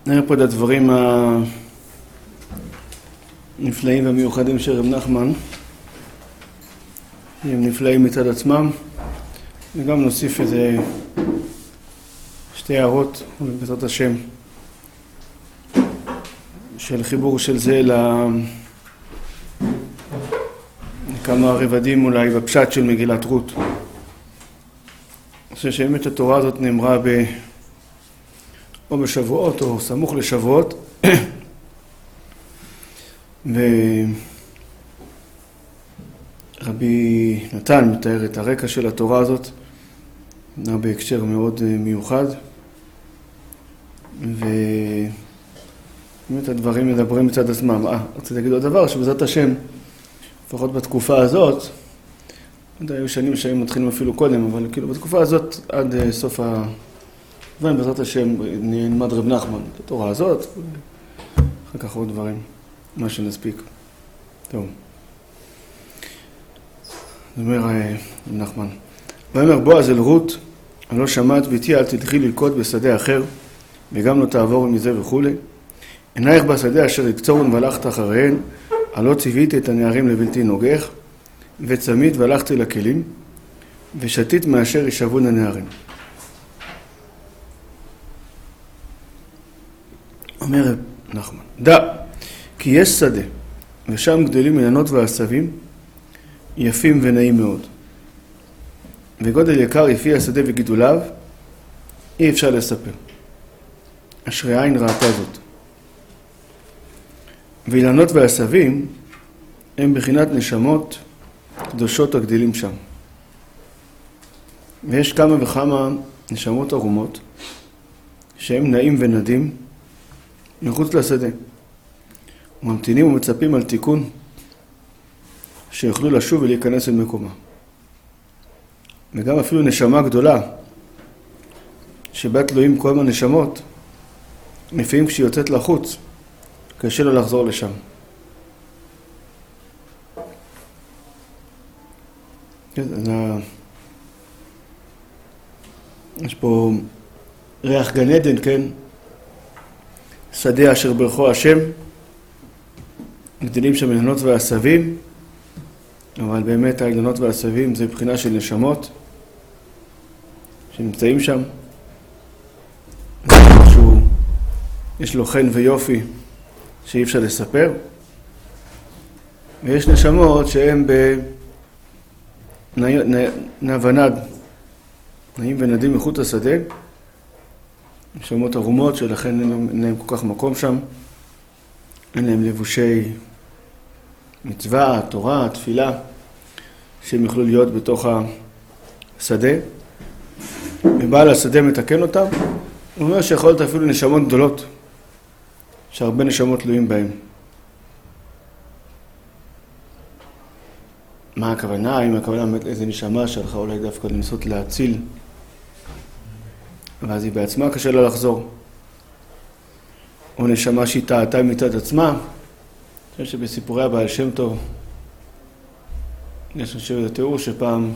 נראה פה את הדברים הנפלאים והמיוחדים של רב נחמן. הם נפלאים מצד עצמם, וגם נוסיף איזה שתי הערות בעזרת השם של חיבור של זה לכמה רבדים אולי בפשט של מגילת רות. אני חושב שבאמת התורה הזאת נאמרה או בשבועות או סמוך לשבועות, ורבי נתן מתאר את הרקע של התורה הזאת בהקשר מאוד מיוחד, ובאמת הדברים מדברים מצד עצמם. רציתי להגיד עוד דבר, שבעזרת השם, לפחות בתקופה הזאת, היו שנים שהיו מתחילים אפילו קודם, אבל כאילו בתקופה הזאת עד סוף דברים, בעזרת השם נלמד רב נחמן את התורה הזאת, אחר כך עוד דברים, מה שנספיק. טוב. זאת אומרת, רב נחמן. ואומר בועז אל רות, לא שמעת ביתי, אל תלכי ללקוט בשדה אחר, וגם לא תעבור מזה וכו'. עינייך בשדה אשר יקצורון והלכת אחריהן, הלא ציוויתי את הנערים לבלתי נוגח, וצמית והלכתי לכלים, ושתית מאשר ישבון הנערים. אומר רב נחמן, דע, כי יש שדה, ושם גדלים אילנות ועשבים, יפים ונעים מאוד. וגודל יקר יפי השדה וגידוליו, אי אפשר לספר. אשרי עין ראתה זאת. ואילנות ועשבים הם בחינת נשמות קדושות הגדלים שם. ויש כמה וכמה נשמות ערומות, שהם נעים ונדים, מחוץ לשדה, וממתינים ומצפים על תיקון שיוכלו לשוב ולהיכנס אל מקומה. וגם אפילו נשמה גדולה שבה תלויים כל הנשמות, לפעמים כשהיא יוצאת לחוץ קשה לה לחזור לשם. יש פה ריח גן עדן, כן? שדה אשר ברכו השם, גדלים שם אילנות ועשבים, אבל באמת האילנות והעשבים זה בחינה של נשמות שנמצאים שם. יש לו חן ויופי שאי אפשר לספר, ויש נשמות שהן נאונד, נעים ונדים מחוץ לשדה, נשמות ערומות שלכן אין להם כל כך מקום שם, אין להם לבושי מצווה, תורה, תפילה, שהם יוכלו להיות בתוך השדה, ובעל השדה מתקן אותם. הוא אומר שיכול להיות אפילו נשמות גדולות, שהרבה נשמות תלויים בהם. מה הכוונה? אם הכוונה באמת איזה נשמה שהלכה אולי דווקא לנסות להציל, ואז היא בעצמה קשה לה לחזור. או נשמה שהיא טעתה מצד עצמה. אני חושב שבסיפורי הבעל שם טוב, יש חושב את התיאור שפעם,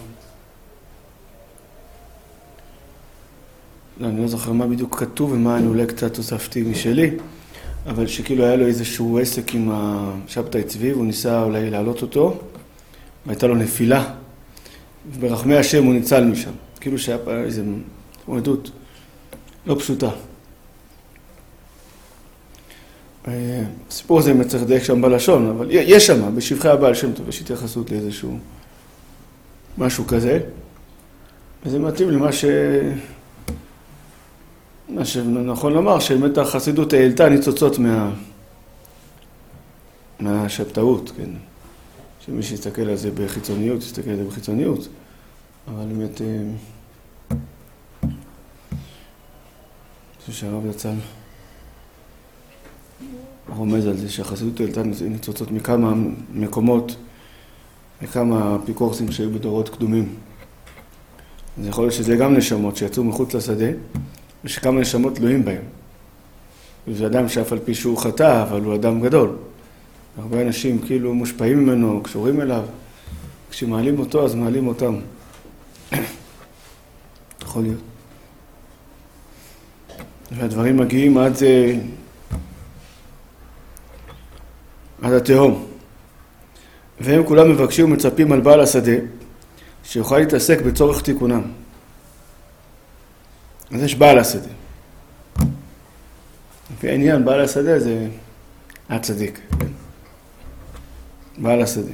אני לא זוכר מה בדיוק כתוב ומה אני אולי קצת תוספתי משלי, אבל שכאילו היה לו איזשהו עסק עם השבתאי צבי, והוא ניסה אולי להעלות אותו, והייתה לו נפילה, וברחמי השם הוא ניצל משם. כאילו שהיה פה איזו עדות לא פשוטה. הסיפור הזה מצריך דייק שם בלשון, אבל יש שם, בשבחי הבעל שם טוב, יש התייחסות לאיזשהו משהו כזה, וזה מתאים למה מה שנכון לומר, שבאמת החסידות העלתה ניצוצות מהשבתאות, כן? שמי שיסתכל על זה בחיצוניות, יסתכל על זה בחיצוניות, אבל באמת, אני חושב שהרב יצל רומז על זה שהחסידות העלתה ניצוצות מכמה מקומות, מכמה אפיקורסים שהיו בדורות קדומים. אז יכול להיות שזה גם נשמות שיצאו מחוץ לשדה, ושכמה נשמות תלויים בהם. וזה אדם שאף על פי שהוא חטא, אבל הוא אדם גדול. הרבה אנשים כאילו מושפעים ממנו, קשורים אליו. כשמעלים אותו, אז מעלים אותם. יכול להיות. והדברים מגיעים עד התהום. והם כולם מבקשים ומצפים על בעל השדה, שיוכל להתעסק בצורך תיקונם. אז יש בעל השדה. לפי העניין, בעל השדה זה הצדיק. בעל השדה.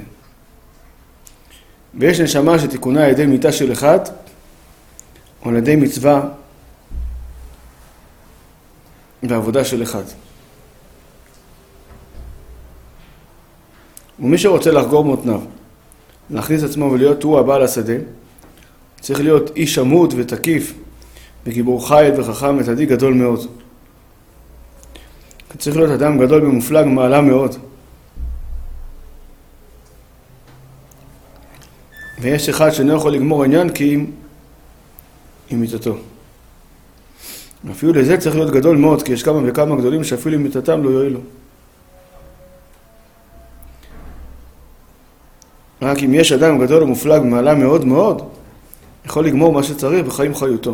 ויש נשמה שתיקונה על ידי מיטה של אחד, או על ידי מצווה ועבודה של אחד. ומי שרוצה לחגור מותניו, להכניס עצמו ולהיות הוא הבעל השדה, צריך להיות איש עמוד ותקיף, וגיבור חיל וחכם וצדיק גדול מאוד. צריך להיות אדם גדול ומופלג מעלה מאוד. ויש אחד שאינו יכול לגמור עניין כי עם מיתתו. אפילו לזה צריך להיות גדול מאוד, כי יש כמה וכמה גדולים שאפילו עם מיתתם לא יועילו. רק אם יש אדם גדול ומופלג מעלה מאוד מאוד, יכול לגמור מה שצריך בחיים חיותו.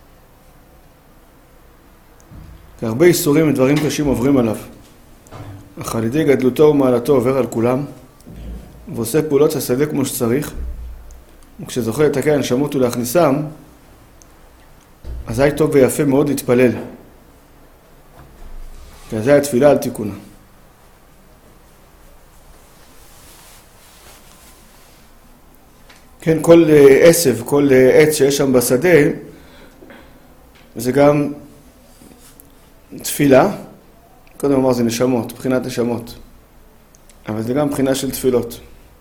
כי הרבה איסורים ודברים קשים עוברים עליו. אך על ידי גדלותו ומעלתו עובר על כולם, ועושה פעולות השדה כמו שצריך, וכשזוכה לתקן הנשמות ולהכניסם, אזי טוב ויפה מאוד להתפלל. כי אזי התפילה על תיקונה. כן, כל עשב, כל עץ שיש שם בשדה, זה גם תפילה. קודם אמר זה נשמות, בחינת נשמות. אבל זה גם בחינה של תפילות.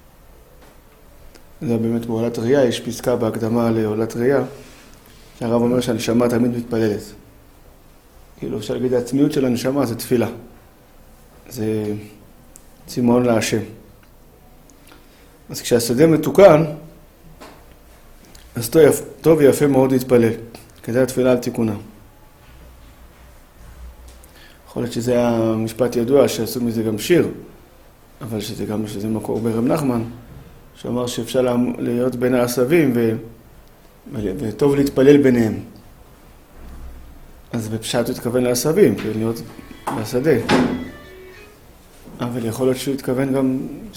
זה באמת בעולת ראייה, יש פסקה בהקדמה לעולת ראייה, שהרב אומר שהנשמה תמיד מתפללת. כאילו אפשר להגיד, העצמיות של הנשמה זה תפילה. זה צימון להשם. אז כשהשדה מתוקן, אז טוב ויפה מאוד להתפלל. כזה התפילה על תיקונה. יכול להיות שזה היה משפט ידוע שעשו מזה גם שיר, אבל שזה מקור ברב נחמן, שאמר שאפשר להיות בין העשבים וטוב להתפלל ביניהם. אז בפשט הוא התכוון לעשבים, להיות בשדה. אבל יכול להיות שהוא התכוון גם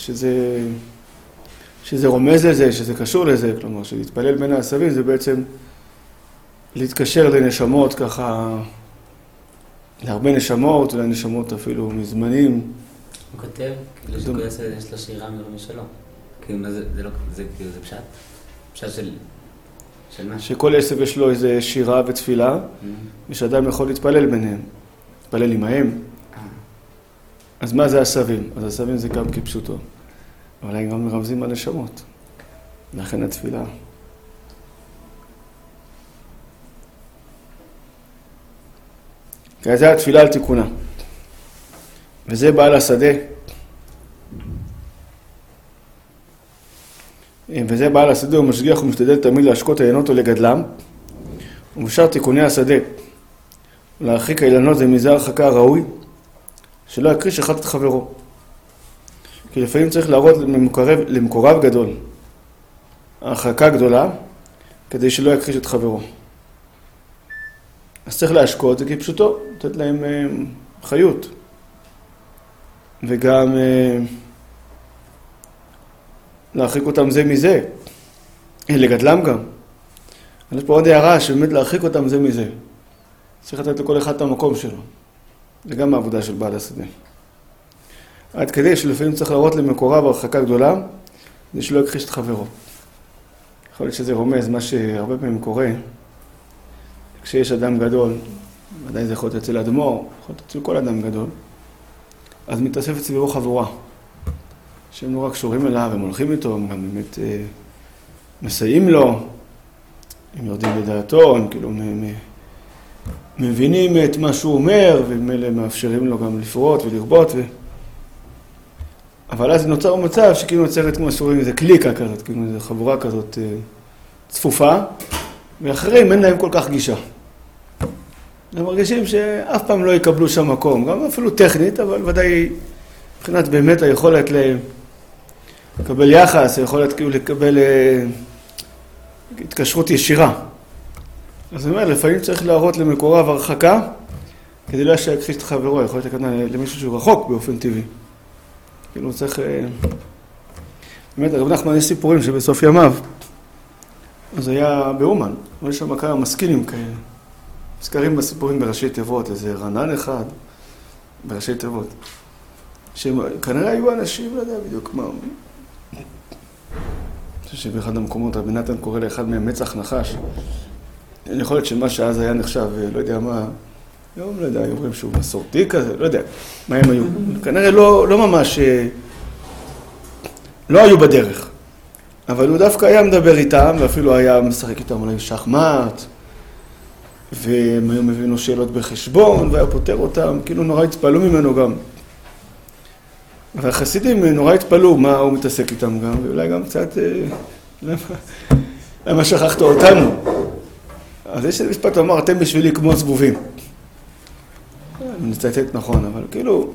שזה רומז לזה, שזה קשור לזה. כלומר, שלהתפלל בין העשבים זה בעצם להתקשר לנשמות ככה, להרבה נשמות, אולי נשמות אפילו מזמנים. הוא כותב, כאילו שכל עשב יש לו שירה מרמי שלו. כאילו זה פשט? פשט של מה? שכל עשב יש לו איזה שירה ותפילה, ושאדם יכול להתפלל ביניהם. להתפלל עמהם. אז מה זה עשבים? אז עשבים זה גם כפשוטו. אבל הם גם מרמזים על נשמות. לכן התפילה. כי זה התפילה על תיקונה. וזה בעל השדה. וזה בעל השדה, הוא משגיח ומשתדל תמיד להשקות העיינות או לגדלם. ובשאר תיקוני השדה. להרחיק האילנות זה מזה הרחקה הראוי, שלא יקריש אחד את חברו. כי לפעמים צריך להראות למקורב גדול, הרחקה גדולה, כדי שלא יקריש את חברו. אז צריך להשקות, זה כפשוטו, לתת להם חיות. וגם להרחיק אותם זה מזה, לגדלם גם. יש פה עוד הערה שבאמת להרחיק אותם זה מזה. צריך לתת לכל אחד את המקום שלו. זה גם העבודה של בעל השדה. עד כדי שלפעמים צריך להראות למקורב הרחקה גדולה, כדי שלא יכחיש את חברו. יכול להיות שזה רומז מה שהרבה פעמים קורה, כשיש אדם גדול, ודאי זה יכול להיות אצל אדמו"ר, יכול להיות אצל כל אדם גדול, אז מתאספת סביבו חבורה, שהם נורא קשורים אליו, הם הולכים איתו, הם גם באמת מסייעים לו, הם יורדים לדעתו, הם כאילו מבינים את מה שהוא אומר, והם מאפשרים לו גם לפרוט ולרבות. אבל אז נוצר מצב שכאילו נוצרת כמו סורים, איזה קליקה כזאת, כאילו איזו חבורה כזאת צפופה, ואחרים אין להם כל כך גישה. הם מרגישים שאף פעם לא יקבלו שם מקום, גם אפילו טכנית, אבל ודאי מבחינת באמת היכולת לקבל יחס, היכולת כאילו לקבל התקשרות ישירה. אז אני אומר, לפעמים צריך להראות למקורב הרחקה, כדי לא להכחיש את חברו, יכול להיות הכוונה למישהו שהוא רחוק באופן טבעי. כאילו הוא צריך... באמת, הרב נחמן יש סיפורים שבסוף ימיו, אז היה באומן, יש שם כמה משכילים כאלה. מזכרים בסיפורים בראשי תיבות, איזה רענן אחד בראשי תיבות. שכנראה היו אנשים, לא יודע בדיוק מה... אני חושב שבאחד המקומות רבי נתן קורא לאחד מהם מצח נחש. יכול להיות שמה שאז היה נחשב, לא יודע מה, היום לא יודע, אומרים שהוא מסורתי כזה, לא יודע מה הם היו. כנראה לא ממש, לא היו בדרך. אבל הוא דווקא היה מדבר איתם, ואפילו היה משחק איתם אולי שחמט, והם היו מבינו שאלות בחשבון, והיה פותר אותם, כאילו נורא התפעלו ממנו גם. והחסידים נורא התפעלו מה הוא מתעסק איתם גם, ואולי גם קצת, למה שכחת אותנו? אז יש משפט, הוא אמר, אתם בשבילי כמו זבובים. אני מצטט נכון, אבל כאילו,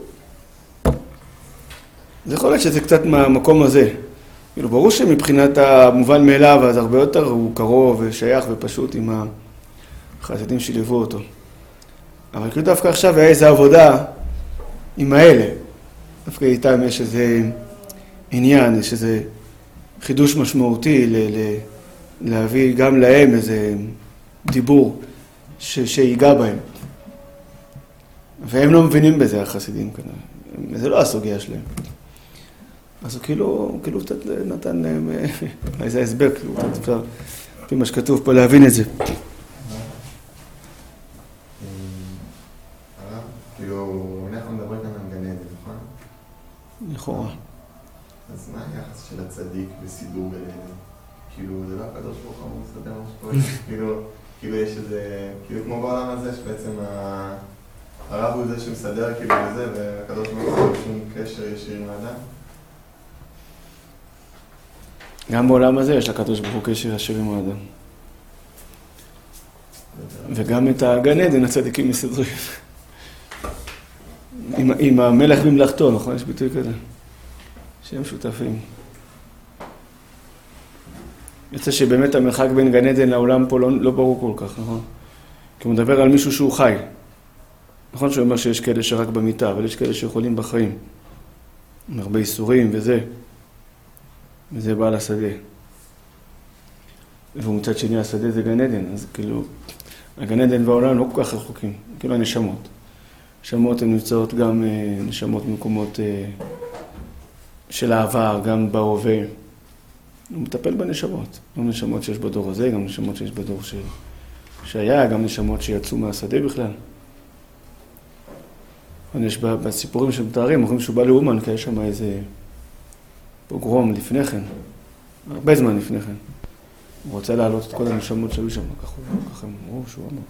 זה יכול להיות שזה קצת מהמקום הזה. כאילו, ברור שמבחינת המובן מאליו, אז הרבה יותר הוא קרוב ושייך ופשוט עם החסידים שליוו אותו. אבל כאילו דווקא עכשיו היה איזו עבודה עם האלה. דווקא איתם יש איזה עניין, יש איזה חידוש משמעותי להביא גם להם איזה דיבור שיגע בהם. והם לא מבינים בזה, החסידים כנראה. זה לא הסוגיה שלהם. אז הוא כאילו נתן להם איזה הסבר, כאילו, אפשר, לפי מה שכתוב פה, להבין את זה. כאילו, אנחנו מדברים כאן על גן עדן, נכון? לכאורה. אז מה היחס של הצדיק בסידור גן עדן? כאילו, זה לא הקדוש ברוך הוא מסתדר מה שקורה? כאילו יש איזה, כאילו כמו בעולם הזה שבעצם הרב הוא זה שמסדר כאילו בזה, והקדוש ברוך הוא שום קשר ישיר עם האדם? גם בעולם הזה יש לקדוש ברוך הוא קשר ישיר עם האדם. וגם את הגן עדן הצדיקים מסדרים. עם המלך במלאכתו, נכון? יש ביטוי כזה. שהם שותפים. יוצא שבאמת המרחק בין גן עדן לעולם פה לא ברור כל כך, נכון? כי הוא מדבר על מישהו שהוא חי. נכון שהוא אומר שיש כאלה שרק במיטה, אבל יש כאלה שיכולים בחיים. עם הרבה איסורים וזה. וזה בעל השדה. ומצד שני השדה זה גן עדן, אז כאילו, הגן עדן והעולם לא כל כך רחוקים, כאילו הנשמות. נשמות הן נמצאות גם נשמות במקומות של העבר, גם בהווה. הוא מטפל בנשמות. גם נשמות שיש בדור הזה, גם נשמות שיש בדור שהיה, גם נשמות שיצאו מהשדה בכלל. יש בסיפורים שמתארים, אומרים שהוא בא לאומן, כי יש שם איזה פוגרום לפני כן, הרבה זמן לפני כן. הוא רוצה להעלות את כל הנשמות שהיו שם, ככה הם אמרו שהוא אמר.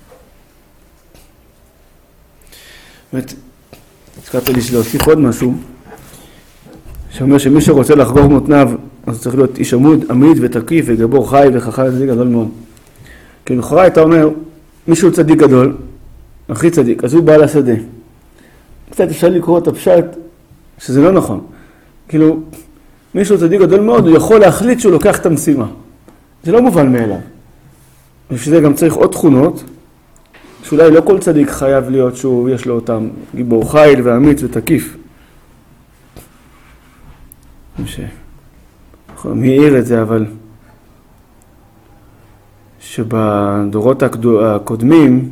באמת, הזכרת לי להוסיף עוד משהו, שאומר שמי שרוצה לחגור מותניו, אז צריך להיות איש עמיד ותקיף וגבור חי וחכם צדיק גדול מאוד. כי לכאורה אתה אומר, מישהו צדיק גדול, הכי צדיק, אז הוא בעל השדה. קצת אפשר לקרוא את הפשט, שזה לא נכון. כאילו, מישהו צדיק גדול מאוד, הוא יכול להחליט שהוא לוקח את המשימה. זה לא מובן מאליו. ושזה גם צריך עוד תכונות, שאולי לא כל צדיק חייב להיות שהוא יש לו אותם, גיבור חיל ואמיץ ותקיף. מי העיר את זה, אבל שבדורות הקודמים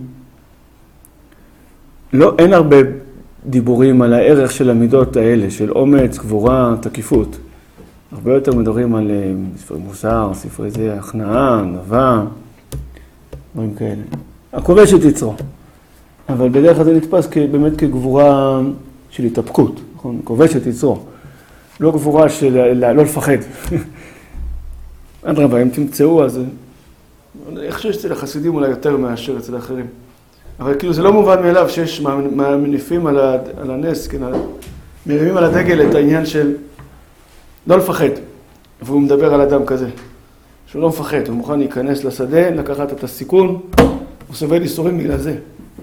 אין הרבה דיבורים על הערך של המידות האלה, של אומץ, גבורה, תקיפות. הרבה יותר מדברים על ספרי מוסר, ספרי זה, הכנעה, ענווה, דברים כאלה. הכובש את יצרו. אבל בדרך כלל זה נתפס באמת כגבורה של התאפקות, נכון? כובש את יצרו. לא גבורה של לא לפחד. אדרבה, אם תמצאו, אז אני חושב שאצל החסידים אולי יותר מאשר אצל האחרים. אבל כאילו זה לא מובן מאליו שיש מניפים על הנס, כן, מרימים על הדגל את העניין של לא לפחד. והוא מדבר על אדם כזה, שהוא לא מפחד, הוא מוכן להיכנס לשדה, לקחת את הסיכון, הוא סובל איסורים בגלל זה.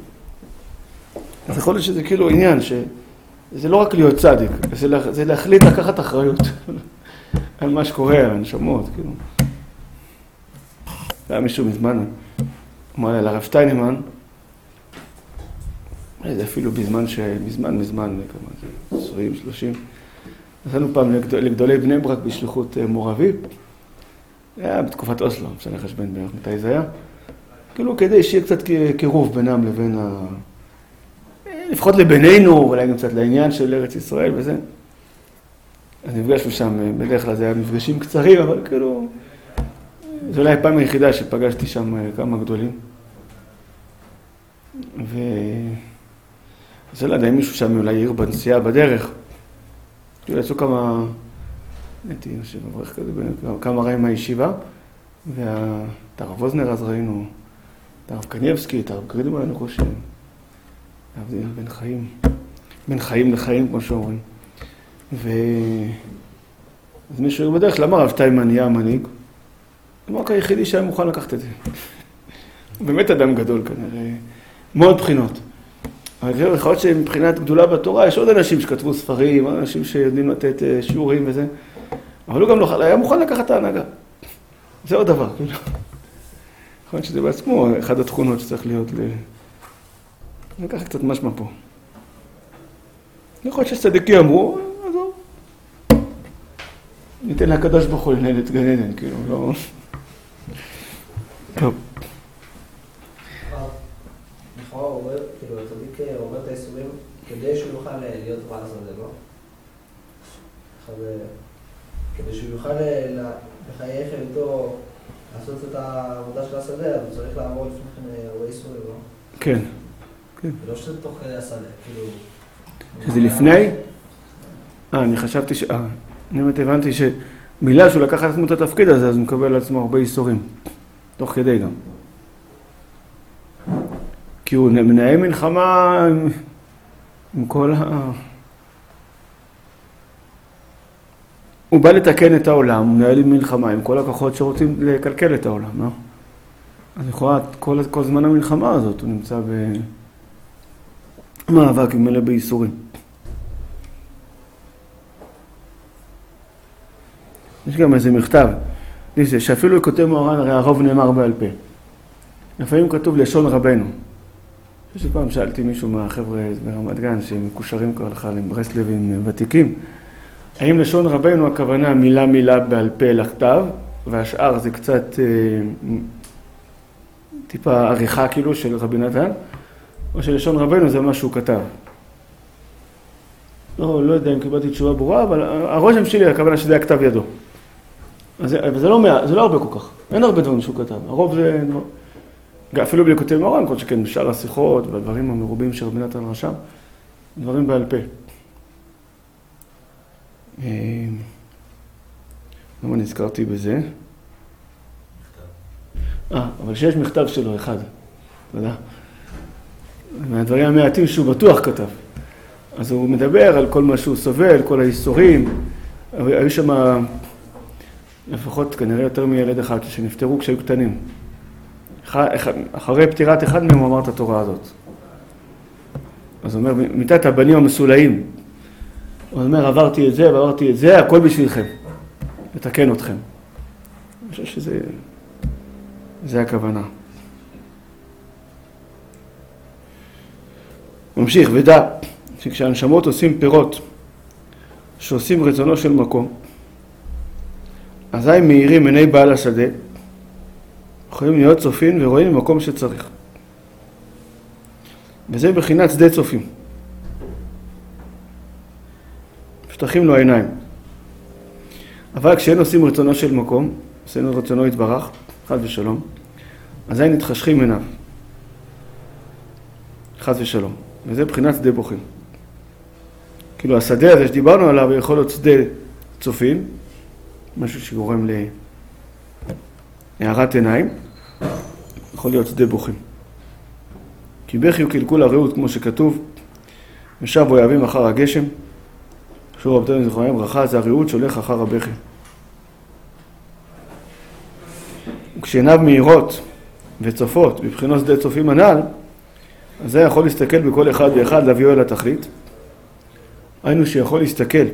אז יכול להיות שזה כאילו עניין שזה לא רק להיות צדיק, זה להחליט לקחת אחריות על מה שקורה, על הנשמות, כאילו. היה מישהו מזמן, אמר לי, לרב שטיינמן, זה אפילו מזמן, 20, 30. נסענו פעם לגדולי בני ברק בשליחות מורבי. זה היה בתקופת אוסלו, משנה חשבן בערך מתי זה היה. כאילו כדי שיהיה קצת קירוב בינם לבין לפחות לבינינו, אולי גם קצת לעניין של ארץ ישראל וזה. אז נפגשנו שם, בדרך כלל זה היה מפגשים קצרים, אבל כאילו... זו אולי הפעם היחידה שפגשתי שם כמה גדולים. זה לא יודע, אם מישהו שם אולי עיר בנסיעה בדרך. כאילו יצאו כמה... הייתי יושב מברך כזה, כמה רעים מהישיבה. ואת הרב ווזנר אז ראינו, את הרב קניאבסקי, את הרב גרידמן, אני חושב. להבדיל בין חיים לחיים, כמו שאומרים. אז מישהו בדרך למה הרב שטיינמן נהיה המנהיג? הוא רק היחידי שהיה מוכן לקחת את זה. הוא באמת אדם גדול כנראה, מאוד בחינות. אבל יכול להיות שמבחינת גדולה בתורה, יש עוד אנשים שכתבו ספרים, עוד אנשים שיודעים לתת שיעורים וזה, אבל הוא גם לא היה מוכן לקחת את ההנהגה. זה עוד דבר, כאילו. יכול להיות שזה בעצמו אחד התכונות שצריך להיות לקחת קצת משמע פה. יכול להיות שצדיקים אמרו, עזוב. ניתן לקדוש ברוך הוא לנהל את גן עדן, כאילו, לא... טוב. לכאורה הוא אומר, כאילו, הצדיק עובר את האיסורים כדי שהוא יוכל להיות בעל השדה, לא? כדי שהוא יוכל לחייך איתו, לעשות את העבודה של השדה, אז הוא צריך לעבור לפני כן הרבה איסורים, לא? כן. ולא שזה תוך כדי השדה, כאילו... שזה לפני? אני חשבתי ש... אני באמת הבנתי שמילה שהוא לקח על עצמו את התפקיד הזה, אז הוא מקבל על עצמו הרבה איסורים. תוך כדי גם. כי הוא מנהל מלחמה עם כל הוא בא לתקן את העולם, הוא מנהל מלחמה עם כל הכוחות שרוצים לקלקל את העולם, לא? אז יכולה, כל זמן המלחמה הזאת הוא נמצא במאבק עם מלא בייסורים. יש גם איזה מכתב, שאפילו כותב מוהר"ן, הרי הרוב נאמר בעל פה. לפעמים כתוב לשון רבנו. פעם שאלתי מישהו מהחבר'ה ברמת גן, שהם מקושרים ככה לברסלבים ותיקים, האם לשון רבנו הכוונה מילה בעל פה לכתב, והשאר זה קצת טיפה עריכה כאילו של רבי נתן, או שלשון רבנו זה מה שהוא כתב. לא יודע אם קיבלתי תשובה ברורה, אבל הרושם שלי הכוונה שזה היה כתב ידו. זה לא הרבה כל כך, אין הרבה דברים שהוא כתב, הרוב זה... אפילו בלי כותב מוהר"ן, כל שכן בשאר השיחות והדברים המרובים שרבי נתן רשם, דברים בעל פה. למה נזכרתי בזה? אבל שיש מכתב שלו אחד, אתה יודע? מהדברים המעטים שהוא בטוח כתב. אז הוא מדבר על כל מה שהוא סובל, כל האיסורים. היו שם לפחות כנראה יותר מילד אחד שנפטרו כשהיו קטנים. אחרי פטירת אחד מהם הוא אמר את התורה הזאת. אז הוא אומר, מיתת הבנים המסולאים. הוא אומר, עברתי את זה ועברתי את זה, הכל בשבילכם. לתקן אתכם. אני חושב שזה הכוונה. ממשיך, ודע שכשהנשמות עושים פירות שעושים רצונו של מקום, אזי מאירים עיני בעל השדה, יכולים להיות צופים ורואים במקום שצריך. וזה בחינת שדה צופים. פתחים לו העיניים. אבל כשאין עושים רצונו של מקום, עושים רצונו יתברך, חד ושלום, אזי נתחשכים עיניו. חד ושלום. וזה בחינת שדה בוכים. כאילו השדה הזה שדיברנו עליו יכול להיות שדה צופים, משהו שגורם להארת עיניים, יכול להיות שדה בוכים. כי בכי הוא קלקול הרעות, כמו שכתוב, ושב אוהבים אחר הגשם, שוב רבותינו זכרונם ברכה, זה הרעות שהולך אחר הבכי. וכשעיניו מהירות וצופות בבחינות שדה צופים הנ"ל, אז זה יכול להסתכל בכל אחד ואחד להביאו אל התכלית. היינו שיכול להסתכל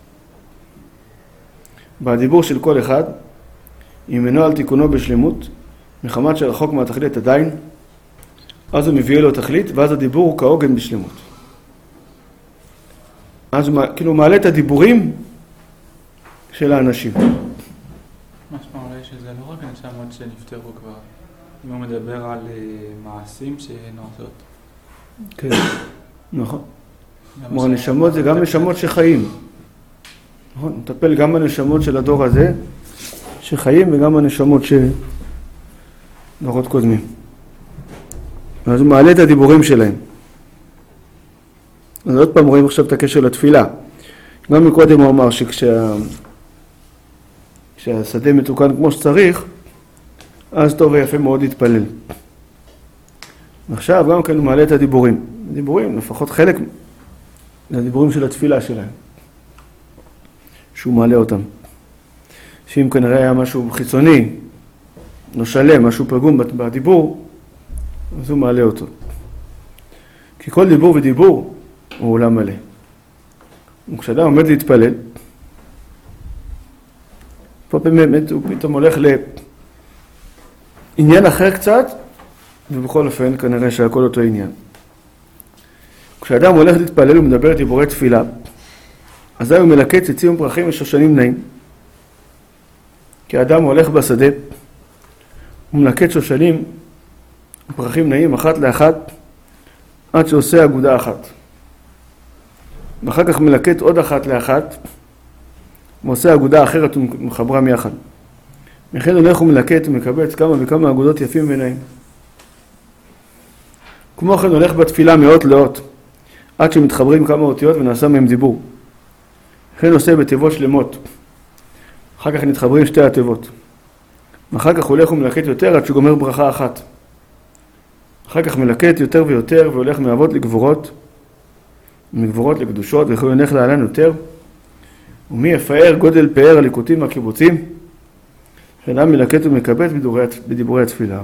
בדיבור של כל אחד, אם אינו על תיקונו בשלמות, מחמת שרחוק מהתכלית עדיין, אז הוא מביא לו תכלית, ואז הדיבור הוא כעוגן בשלמות. אז הוא כאילו מעלה את הדיבורים של האנשים. משמע אולי שזה לא רק הנשמות שנפטרו כבר, אם הוא מדבר על מעשים שנעשות. כן, נכון. כלומר, הנשמות זה גם נשמות שחיים. נכון, נטפל גם בנשמות של הדור הזה, שחיים, וגם בנשמות דורות קודמים. אז הוא מעלה את הדיבורים שלהם. אז עוד פעם רואים עכשיו את הקשר לתפילה. גם מקודם הוא אמר כשהשדה מתוקן כמו שצריך, אז טוב ויפה מאוד להתפלל. עכשיו גם כן הוא מעלה את הדיבורים. הדיבורים, לפחות חלק, זה הדיבורים של התפילה שלהם. שהוא מעלה אותם. שאם כנראה היה משהו חיצוני, לא שלם, משהו פגום בדיבור, אז הוא מעלה אותו. כי כל דיבור ודיבור הוא עולם מלא. וכשאדם עומד להתפלל, פה באמת הוא פתאום הולך לעניין אחר קצת, ובכל אופן כנראה שהכל אותו עניין. כשאדם הולך להתפלל ומדבר דיבורי תפילה, אז הוא מלקט ציצים ופרחים ושושנים נעים. כי האדם הולך בשדה, הוא מלקט שושנים ופרחים נעים אחת לאחת, עד שעושה אגודה אחת. ואחר כך מלקט עוד אחת לאחת, ועושה אגודה אחרת ומחברם יחד. מכן הולך ומלקט ומקבץ כמה וכמה אגודות יפים ונעים. כמו כן הולך בתפילה מאות לאות, עד שמתחברים כמה אותיות ונעשה מהם דיבור. לכן עושה בתיבות שלמות. אחר כך נתחברים שתי התיבות. ואחר כך הולך ומלקט יותר עד שגומר ברכה אחת. אחר כך מלקט יותר ויותר והולך מאבות לגבורות, ומגבורות לקדושות, ויכול הולך להלן יותר. ומי יפאר גודל פאר הליקוטים והקיבוצים, שאדם מלקט ומקבץ בדיבורי התפילה.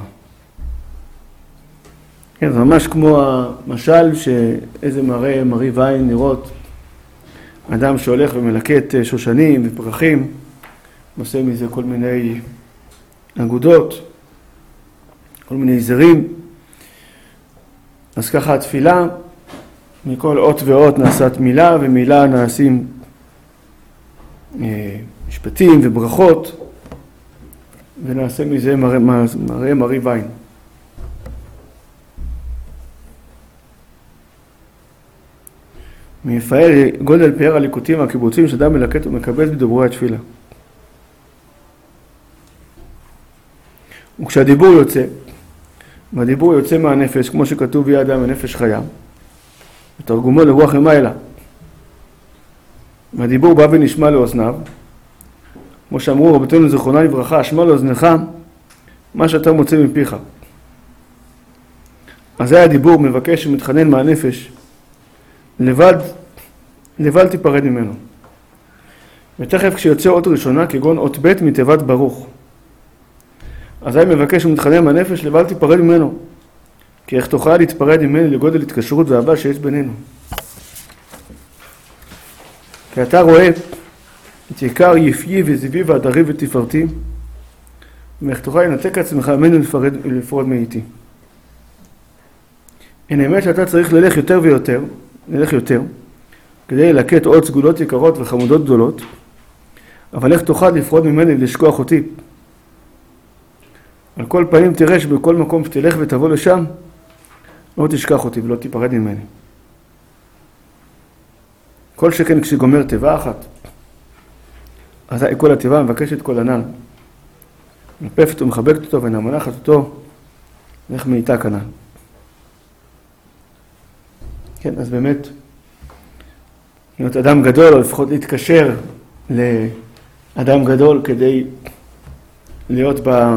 כן, זה ממש כמו המשל שאיזה מראי וין נראות. אדם שהולך ומלקט שושנים ופרחים, עושה מזה כל מיני אגודות, כל מיני זרים. אז ככה התפילה, מכל אות ואות נעשת מילה, ומילה נעשים משפטים וברכות, ונעשה מזה מראי וין. מיפאר גודל פאר הליקוטים והקיבוצים שאדם מלקט ומקבץ בדיבורי התפילה. וכשהדיבור יוצא, והדיבור יוצא מהנפש, כמו שכתוב יהיה אדם הנפש חיה, ותרגומו לרוח המעלה. והדיבור בא ונשמע לאוזניו, כמו שאמרו רבותינו זיכרונם לברכה, שמע לאוזניך מה שאתה מוצא מפיך. אז זה הדיבור מבקש ומתחנן מהנפש, לבד תיפרד ממנו. ותכף כשיוצא אות ראשונה, כגון אות ב' מתיבת ברוך, אז אני מבקש ומתחנן מהנפש, לבד תיפרד ממנו. כי איך תוכל להתפרד ממני לגודל התקשרות ואהבה שיש בינינו. כי אתה רואה את יקר יפיי וזיבי והדרי ותפארתי, ואיך תוכל לנתק עצמך ממנו ולפרוד מאיתי. אין האמת שאתה צריך ללך יותר ויותר, כדי ללקט עוד סגולות יקרות וחמודות גדולות, אבל איך תוכל לפרוד ממני ולשכוח אותי. על כל פנים תראה שבכל מקום שתלך ותבוא לשם, לא תשכח אותי ולא תיפרד ממני. כל שכן כשגומר תיבה אחת, אז כל התיבה מבקשת כל הנ"ל. מפפת ומחבקת אותו ונמנחת אותו, איך מאיתה כנ"ל. כן, אז באמת, להיות אדם גדול, או לפחות להתקשר לאדם גדול כדי להיות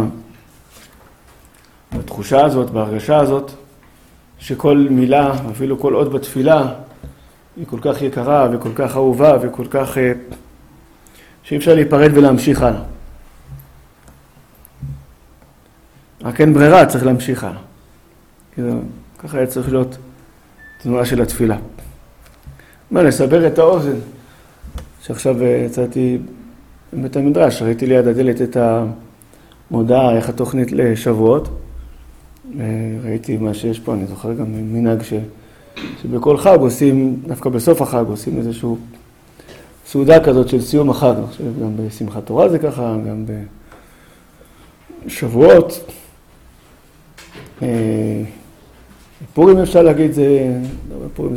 בתחושה הזאת, בהרגשה הזאת, שכל מילה, אפילו כל אות בתפילה, היא כל כך יקרה וכל כך אהובה וכל כך שאי אפשר להיפרד ולהמשיך הלאה. רק אין ברירה, צריך להמשיך הלאה. ככה היה צריך להיות תנועה של התפילה. לסבר את האוזן, שעכשיו יצאתי בבית המדרש, ראיתי ליד הדלת את המודעה, איך התוכנית לשבועות, ראיתי מה שיש פה, אני זוכר גם מנהג שבכל חג עושים, דווקא בסוף החג עושים איזשהו סעודה כזאת של סיום החג. גם בשמחת תורה זה ככה, גם בשבועות. פורים אפשר להגיד, פורים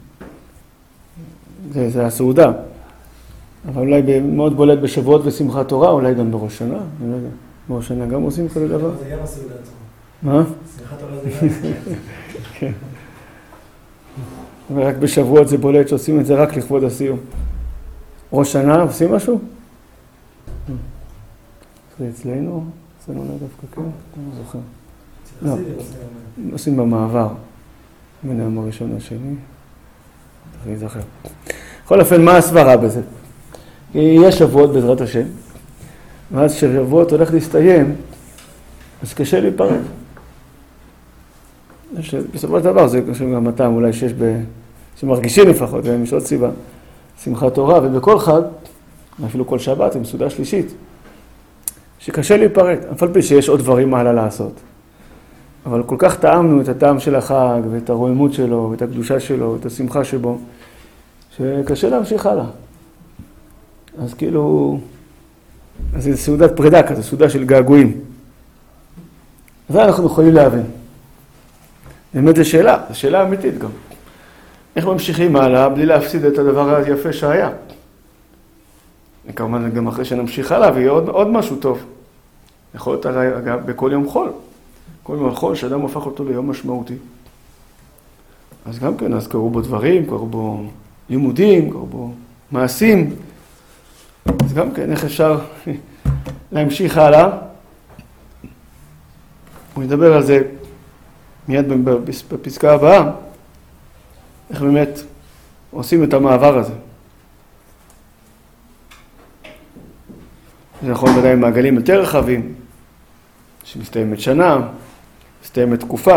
זה הסעודה. אבל אולי מאוד בולט בשבועות ושמחת תורה, אולי גם בראש שנה. אני לא יודע, בראש שנה גם עושים כזה דבר? זה גם הסעודה עצמה. מה? שמחת תורה זה גם הסעודה. כן. ורק בשבועות זה בולט שעושים את זה רק לכבוד הסיום. ראש שנה עושים משהו? זה אצלנו? אצלנו לא דווקא כן? אני לא זוכר. לא, עושים במעבר. בין היום הראשון לשני. אני זוכר. בכל אופן, מה הסברה בזה? יש שבועות בעזרת השם, ואז כששבועות הולך להסתיים, אז קשה להיפרד. בסופו של דבר, זה גם הטעם אולי שמרגישים לפחות, ויש עוד סיבה, שמחת תורה, ובכל חג, אפילו כל שבת, עם סעודה שלישית, שקשה להיפרד, אף על פי שיש עוד דברים מעלה לעשות. אבל כל כך טעמנו את הטעם של החג, ואת הרועמות שלו, ואת הקדושה שלו, ואת השמחה שבו, שקשה להמשיך הלאה. אז כאילו, אז זה סעודת פרידה כזה, סעודה של געגועים. זה אנחנו יכולים להבין. באמת זו שאלה אמיתית גם. איך ממשיכים הלאה בלי להפסיד את הדבר היפה שהיה? וכמובן גם אחרי שנמשיך הלאה ויהיה עוד משהו טוב. יכול להיות אגב בכל יום חול. כל יום חול שאדם הופך אותו ליום משמעותי. אז גם כן, אז קראו בו דברים, קראו בו לימודים, קראו בו מעשים. אז גם כן, איך אפשר להמשיך הלאה? הוא ידבר על זה מיד בפסקה הבאה, איך באמת עושים את המעבר הזה. זה נכון ודאי מעגלים יותר רחבים, שמסתיימת שנה, מסתיימת תקופה.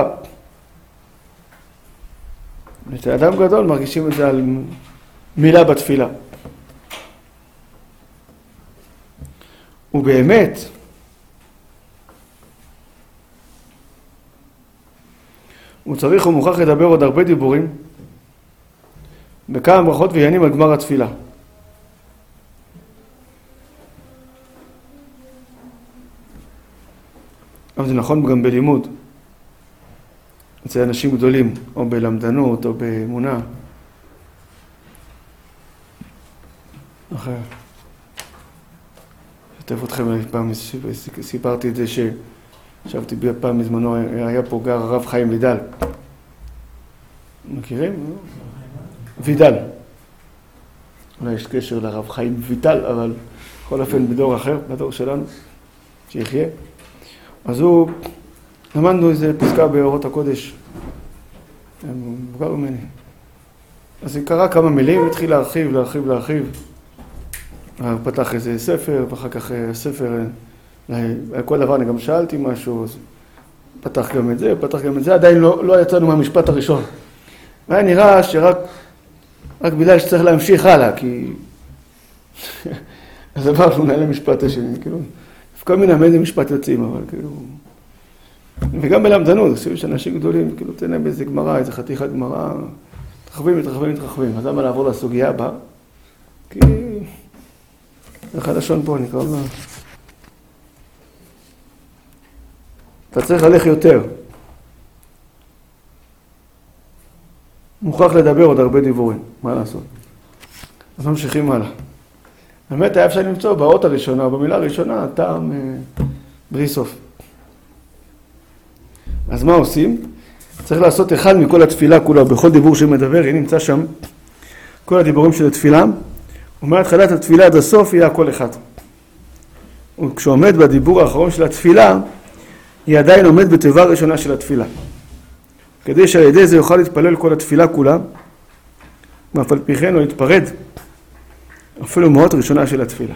אדם גדול מרגישים את זה על מילה בתפילה. ובאמת, הוא צריך ומוכרח לדבר עוד הרבה דיבורים, בכמה ברכות ועניינים על גמר התפילה. אבל זה נכון גם בלימוד. אצל אנשים גדולים, או בלמדנות, או באמונה. אחרי. שתף אתכם פעם, סיפרתי את זה שחשבתי פעם מזמנו, היה פה גר הרב חיים וידל. מכירים? וידל. אולי יש קשר לרב חיים ויטל, אבל בכל אופן בדור אחר, בדור שלנו, שיחיה. אז הוא, למדנו איזה פסקה באורות הקודש, מבוגר ממני. אז היא קרא כמה מילים, התחיל להרחיב. פתח איזה ספר, ואחר כך ספר, כל דבר אני גם שאלתי משהו, אז פתח גם את זה, עדיין לא יצאנו מהמשפט הראשון. והיה נראה שרק בגלל שצריך להמשיך הלאה, כי אז עברנו למשפט השני, כאילו, דווקא מן איזה משפט יוצאים, אבל כאילו, וגם בלמדנות, חושבים שאנשים גדולים, כאילו, תן להם איזה גמרא, איזה חתיכת גמרא, מתרחבים, אז למה לעבור לסוגיה הבאה? כי איך הלשון פה נקרא לה? אתה צריך ללך יותר. מוכרח לדבר עוד הרבה דיבורים, מה לעשות? אז ממשיכים הלאה. באמת היה אפשר למצוא באות הראשונה, או במילה הראשונה, טעם בלי סוף. אז מה עושים? צריך לעשות אחד מכל התפילה כולה, בכל דיבור שמדבר, היא נמצא שם, כל הדיבורים של התפילה, ומהתחלת התפילה עד הסוף יהיה הכל אחד. וכשעומד בדיבור האחרון של התפילה, היא עדיין עומד בתיבה הראשונה של התפילה. כדי שעל ידי זה יוכל להתפלל כל התפילה כולה, ואף על פי כן הוא יתפרד, אפילו מאות ראשונה של התפילה.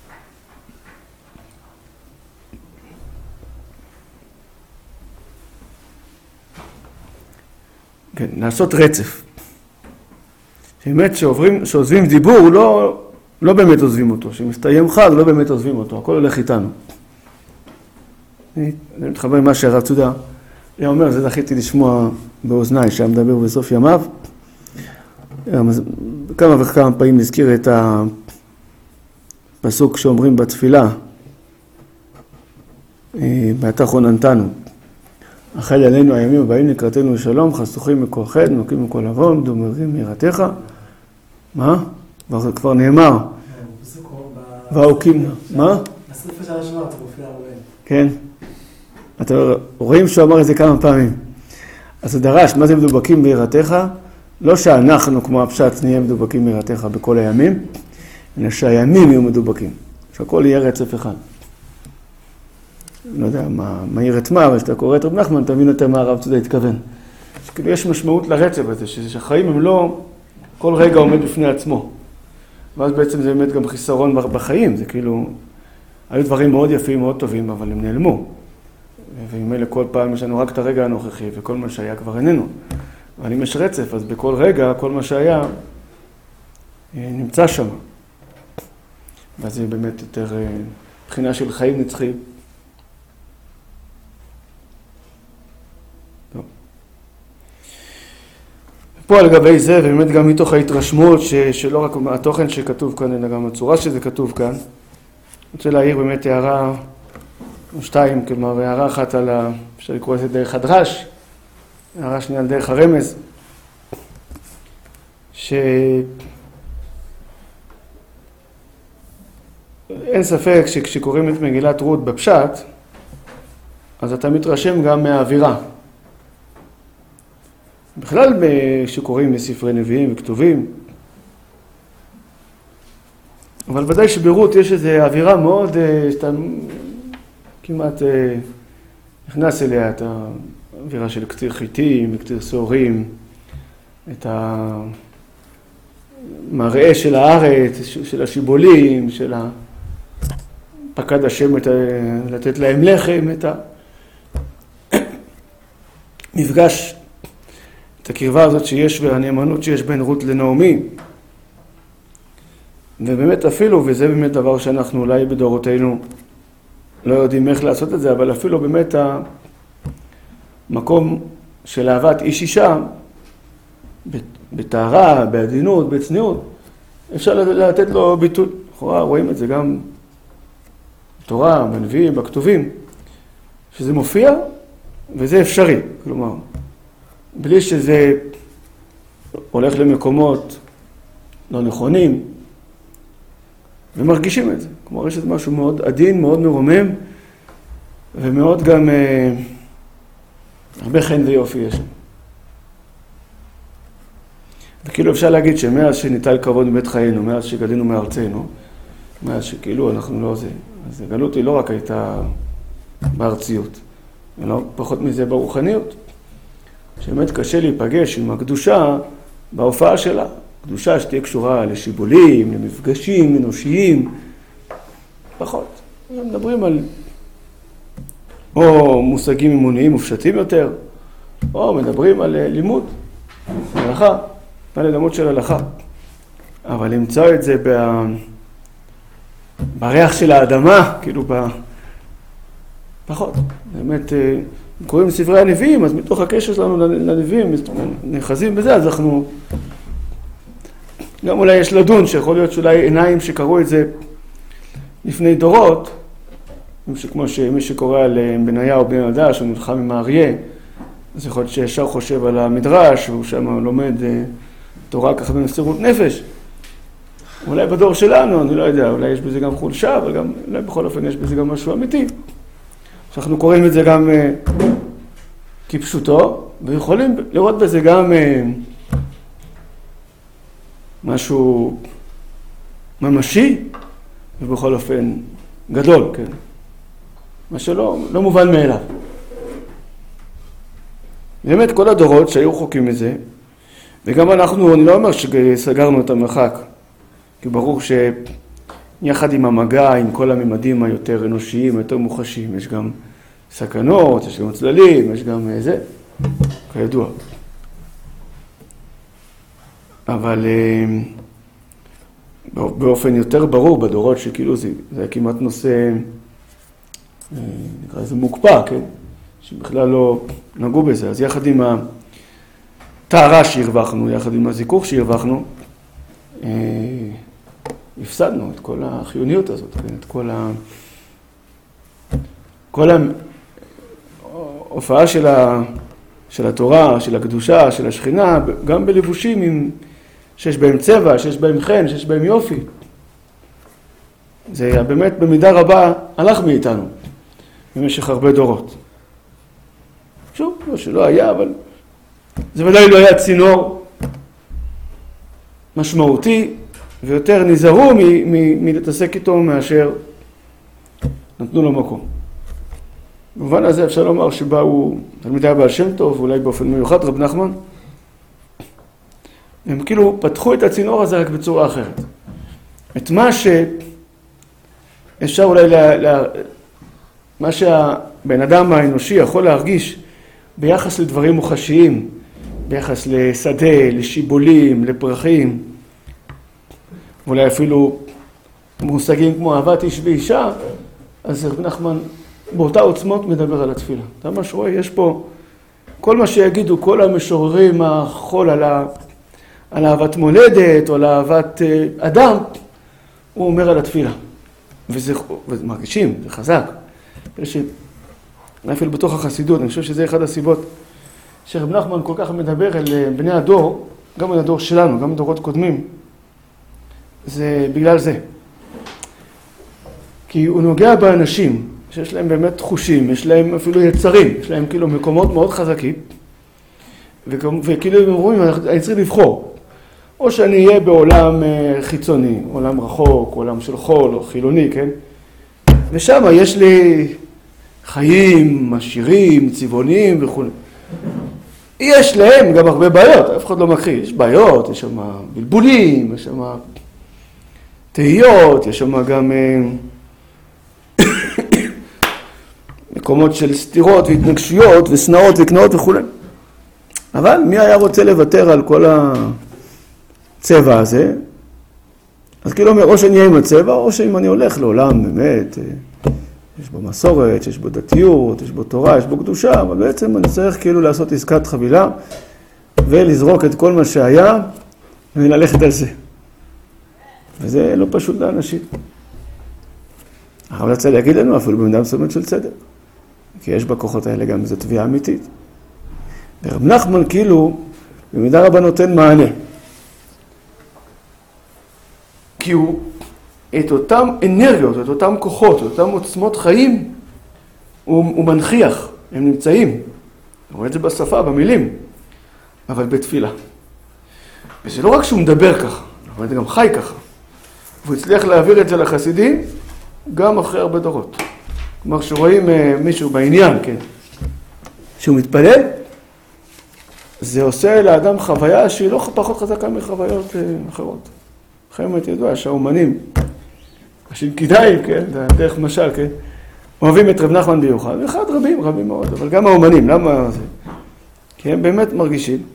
כן, לעשות רצף. באמת שעוזבים דיבור, לא באמת עוזבים אותו. שמסתיים חג, לא באמת עוזבים אותו. הכל הולך איתנו. אני מתחבר עם מה שהרב צודה היה אומר, זה זכיתי לשמוע באוזניי, שהיה מדבר בסוף ימיו. כמה וכמה פעמים נזכיר את הפסוק שאומרים בתפילה, בעתה חוננתנו. החל עלינו הימים הבאים לקראתנו לשלום, חסוכים מכל חטא, נוקים מכל עוון, דומרים מיראתך. מה? כבר נאמר. והאוקים, מה? בספר של השמות, הוא מופיע הרבה. כן. אתם רואים שהוא אמר את זה כמה פעמים. אז הוא דרש, מה זה מדובקים ביראתך? לא שאנחנו כמו הפשט נהיה מדובקים ביראתך בכל הימים, אלא שהימים יהיו מדובקים. שהכל יהיה רצף אחד. לא יודע, מה יראת מה, אבל כשאתה קורא את רב נחמן, תבין יותר מה הרב צודק התכוון. שכאילו יש משמעות לרצף הזה, שהחיים הם לא כל רגע עומד בפני עצמו. ואז בעצם זה באמת גם חיסרון בחיים, זה כאילו, היו דברים מאוד יפים, מאוד טובים, אבל הם נעלמו. וממילא כל פעם יש לנו רק את הרגע הנוכחי, וכל מה שהיה כבר איננו. אבל אם יש רצף, אז בכל רגע, כל מה שהיה נמצא שם. ואז זה באמת יותר בחינה של חיים נצחיים. פה על גבי זה, ובאמת גם מתוך ההתרשמות שלא רק התוכן שכתוב כאן, אלא גם הצורה שזה כתוב כאן, אני רוצה להעיר באמת הערה או שתיים, כלומר הערה אחת על אפשר לקרוא לזה דרך הדרש, הערה שנייה על דרך הרמז, שאין ספק שכשקוראים את מגילת רות בפשט, אז אתה מתרשם גם מהאווירה. בכלל כשקוראים בספרי נביאים וכתובים, אבל ודאי שברות יש איזו אווירה מאוד, שאתה כמעט נכנס אליה, את האווירה של קציר חיטים, קציר שעורים, את המראה של הארץ, של השיבולים, של פקד השם לתת להם לחם, את המפגש, את הקרבה הזאת שיש והנאמנות שיש בין רות לנעמי. ובאמת אפילו, וזה באמת דבר שאנחנו אולי בדורותינו לא יודעים איך לעשות את זה, אבל אפילו באמת המקום של אהבת איש אישה, בטהרה, בעדינות, בצניעות, אפשר לתת לו ביטוי. לכאורה רואים את זה גם בתורה, בנביאים, בכתובים, שזה מופיע וזה אפשרי. כלומר, בלי שזה הולך למקומות לא נכונים, ומרגישים את זה. כלומר, יש את משהו מאוד עדין, מאוד מרומם, ומאוד גם הרבה חן ויופי יש. וכאילו אפשר להגיד שמאז שניטל כבוד מבית חיינו, מאז שגלינו מארצנו, מאז שכאילו אנחנו לא זה, אז הגלות היא לא רק הייתה בארציות, אלא פחות מזה ברוחניות. שבאמת קשה להיפגש עם הקדושה בהופעה שלה. קדושה שתהיה קשורה לשיבולים, למפגשים אנושיים, פחות. מדברים על או מושגים אמוניים מופשטים יותר, או מדברים על לימוד, הלכה, על לימוד של הלכה. אבל למצוא את זה בריח של האדמה, כאילו פחות. באמת, קוראים ספרי הנביאים, אז מתוך הקשר שלנו לנביאים, נחזים בזה, אז אנחנו גם אולי יש לדון, שיכול להיות שאולי עיניים שקראו את זה לפני דורות, כמו שמי שקורא על בניה או בן ילדה, שהוא נלחם עם האריה, אז יכול להיות שישר חושב על המדרש, והוא שם לומד תורה ככה במסירות נפש. אולי בדור שלנו, אני לא יודע, אולי יש בזה גם חולשה, אבל גם, אולי בכל אופן יש בזה גם משהו אמיתי. שאנחנו קוראים את זה גם כפשוטו, ויכולים לראות בזה גם משהו ממשי, ובכל אופן גדול, כן. מה שלא מובן מאליו. באמת כל הדורות שהיו חוקים מזה, וגם אנחנו, אני לא אומר שסגרנו את המרחק, כי ברור שיחד עם המגע, עם כל הממדים היותר אנושיים, היותר מוחשיים, יש גם סכנות, יש גם צללים, יש גם זה, כידוע. אבל באופן יותר ברור בדורות שכאילו זה כמעט נושא, נקרא לזה מוקפא, כן? שבכלל לא נגעו בזה. אז יחד עם הטהרה שהרווחנו, יחד עם הזיכוך שהרווחנו, הפסדנו את כל החיוניות הזאת, את כל ההופעה של התורה, של הקדושה, של השכינה, גם בלבושים שיש בהם צבע, שיש בהם חן, שיש בהם יופי. זה באמת במידה רבה הלך מאיתנו במשך הרבה דורות. שוב, לא שלא היה, אבל זה ודאי לא היה צינור משמעותי, ויותר נזהרו מלהתעסק איתו מאשר נתנו לו מקום. במובן הזה אפשר לומר שבאו תלמידי הבעל שם טוב, אולי באופן מיוחד רב נחמן, הם כאילו פתחו את הצינור הזה רק בצורה אחרת. את מה שאפשר אולי, מה שהבן אדם האנושי יכול להרגיש ביחס לדברים מוחשיים, ביחס לשדה, לשיבולים, לפרחים, ואולי אפילו מושגים כמו אהבת איש ואישה, אז רב נחמן באותה עוצמות מדבר על התפילה. אתה ממש רואה, יש פה כל מה שיגידו, כל המשוררים החול על אהבת מולדת או על אהבת אדם, הוא אומר על התפילה. וזה מרגישים, זה חזק. אפילו בתוך החסידות, אני חושב שזה אחד הסיבות שרב נחמן כל כך מדבר אל בני הדור, גם על הדור שלנו, גם דורות קודמים, זה בגלל זה. כי הוא נוגע באנשים שיש להם באמת תחושים, יש להם אפילו יצרים, יש להם כאילו מקומות מאוד חזקים, וכאילו הם אומרים, אני צריך לבחור. או שאני אהיה בעולם חיצוני, עולם רחוק, עולם של חול או חילוני, כן? ושם יש לי חיים עשירים, צבעוניים וכו'. יש להם גם הרבה בעיות, אף אחד לא מכחיש. יש בעיות, יש שם בלבולים, יש שם תהיות, יש שם גם מקומות של סתירות והתנגשויות וסנאות וקנאות וכו'. אבל מי היה רוצה לוותר על כל הצבע הזה? אז כאילו אומר, או שאני אהיה עם הצבע, או שאם אני הולך לעולם באמת, יש בו מסורת, יש בו דתיות, יש בו תורה, יש בו קדושה, אבל בעצם אני צריך כאילו לעשות עסקת חבילה, ולזרוק את כל מה שהיה, וללכת על זה. וזה לא פשוט לאנשים. אבל צריך להגיד לנו אפילו במידה מסוימת של צדק. כי יש בכוחות האלה גם איזו תביעה אמיתית. ורב נחמן כאילו במידה רבה נותן מענה. כי הוא את אותם אנרגיות, את אותם כוחות, את אותם עוצמות חיים, הוא מנכיח, הם נמצאים. הוא רואה את זה בשפה, במילים, אבל בתפילה. וזה לא רק שהוא מדבר ככה, אבל זה גם חי ככה. והוא הצליח להעביר את זה לחסידים גם אחרי הרבה דורות. כלומר, שרואים מישהו בעניין, כן, שהוא מתפלל, זה עושה לאדם חוויה שהיא לא פחות חזקה מחוויות אחרות. חיימת ידוע שהאומנים, השינקידאים, כן, זה דרך משל, כן, אוהבים את רב נחמן ביוחד, ואחד רבים מאוד, אבל גם האומנים, למה זה? כי הם באמת מרגישים